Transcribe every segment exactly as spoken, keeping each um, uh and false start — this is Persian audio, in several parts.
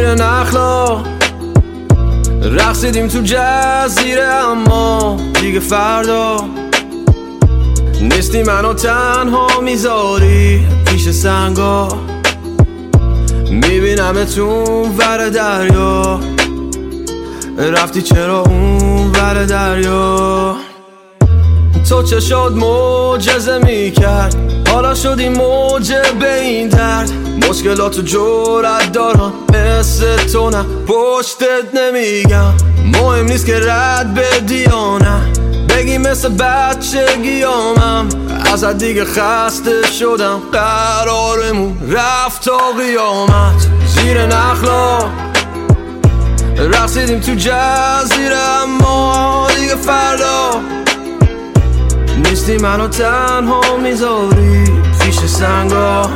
زیر نخلا رقصیدیم تو جزیره، اما دیگه فردا نیستی منو تنها میذاری پیش سنگا. میبینم تو ور دریا، رفتی چرا اون ور دریا؟ تو چه شد معجزه میکرد، حالا شدی موجب این درد. مشکلاتو جرأت دارم مثل تو، نه پشتت نمیگم. مهم نیست که رد بدی یا نه، بگی مثل بچگیامم. ازت دیگه خسته شدم، قرارمون رفت تا قیامت. زیر نخلا رقصیدیم تو جزیره، اما دیگه فردا نیستی منو تنها میذاری پیش سنگا.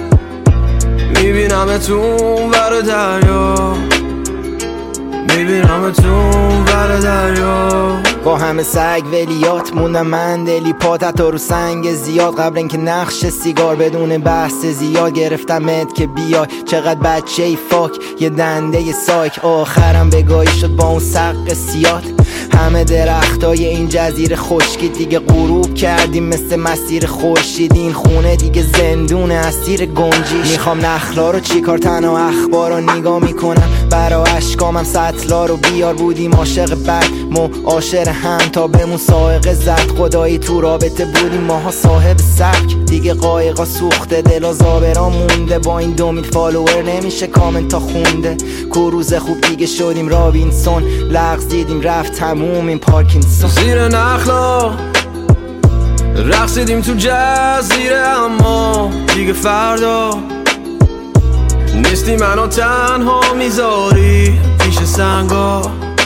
میبینم تو ور دریا، میبینم تو ور دریا. با همه سگ ولیات موندم من دلی پاتت رو سنگ زیاد. قبل اینکه نقش سیگار بدون بحث زیاد گرفتمت که بیای. چقدر بچه ای فاک، یه دنده سایک. آخرم بگاهی شد با اون سق سیاد. همه درختای این جزیره خشکی دیگه غروب کردیم مثل مسیر خورشید. این خونه دیگه زندون اسیر گنجیش. میخوام نخلا رو چیکار، تنها اخبار رو نگاه میکنم. برا اشکامم سطلا رو بیار، بودیم عاشق بد معاشر هم تا بهمون سائقه زد. خدایی تو رابطه بودیم ماها صاحب سبک، دیگه قایقا سوخته دلا زابرا مونده. با این دو میل فالوور نمیشه کامنت تا خونده. کروز خوب دیگه شدیم رابینسون، لغزیدیم رفت تموم این پارکینسون. زیر نخلا رقصیدیم تو جزیره، اما دیگه فردا نیستی منو تنها میذاری پیش سنگا.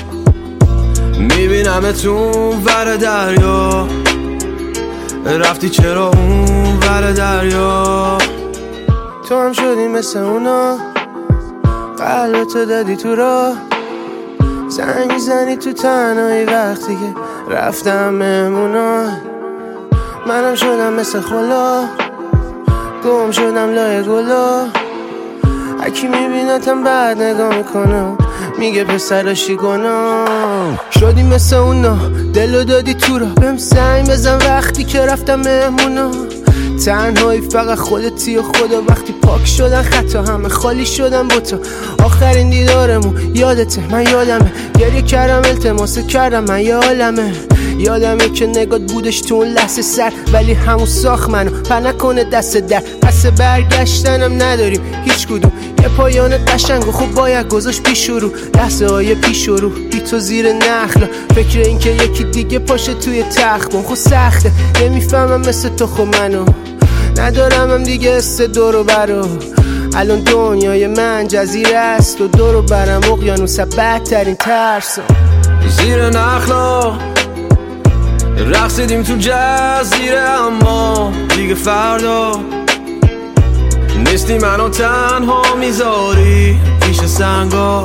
میبینم تو ور دریا، رفتی چرا اون ور دریا؟ تو هم شدی مثل اونا، قلبتو دادی تو راه. زنگ میزنی تو تنهایی وقتی که رفتم مهمونا. منم شدم مثل خلا، گم شدم لای گلا. هکی میبینتم بعد نگاه میکنم، میگه پسراشی گناه. شدی مثل اونا، دلو دادی تو را. بهم زنگ بزن وقتی که رفتم مهمونا. تنهایی فقط خودتی و خدا. وقتی پاک شدن خطا، همه خالی شدن با تو. آخرین دیدارمون یادته، من یادمه. گریه کردم التماس کردم، من یه عالمه. یادمه که نگات بودش تو اون لحظه سر، ولی همون ساخت منو پر نکنه دست در. پس برگشتنم نداریم هیچ کدوم، یه پایان قشنگ و خوب باید گذاشت پیش رو. لحظه های پیش رو بی تو زیر نخلا، فکر این که یکی دیگه پاشه توی تخت. خود سخته نمیفهمم مثل تو، خب منو ندارم هم دیگه است دورو برو. الان دنیای من جزیره است و دورو برم اقیانوس بدترین ترسم. زیر نخلا رقصیدیم تو جزیره، اما دیگه فردا نیستی منو تنها میذاری پیش سنگا.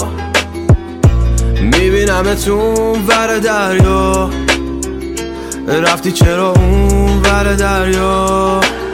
میبینم تو ور دریا، رفتی چرا اون ور دریا؟